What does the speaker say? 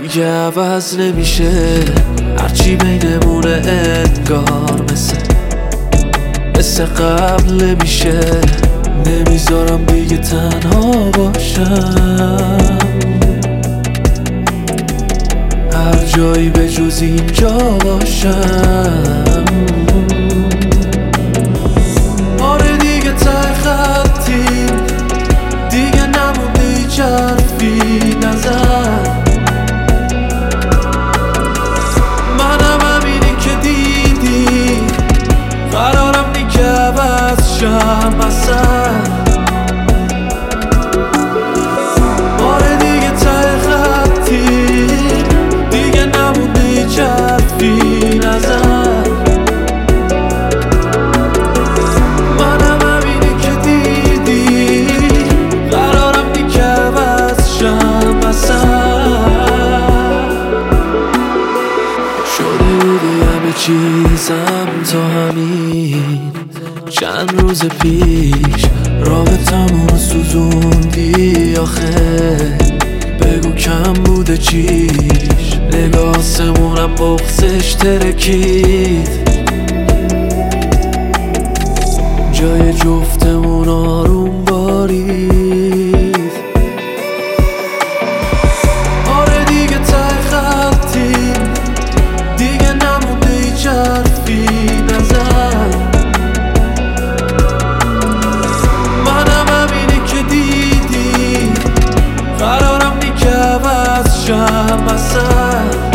دیگه عوض نمیشه، هرچی بینمونه انگار مثل قبل نمیشه. نمیذارم دیگه تنها باشم، هر جایی به جز اینجا باشم. آره دیگه ته خطیم، دیگه نمونده حرفی نزن. منم همینی که دیدی، قرارم نی که عوض شم اصلا. آره دیگه ته خطیم، دیگه نمونده حرفی نزن. منم همینی که دیدی، قرارم نی که عوض شم اصلا. شده بوده همه چیزم تا همین چند روز پیش، رابطمون سوزوندی آخه. بگو کم بوده چیش، نگاه آسمونم بغزش ترکید. جای جفتمون آروم بارید. آره دیگه ته خطیم، دیگه نمونده هیچ حرفی نزن. منم همینی که دیدی، قرارم نی که عوض شم اصلا.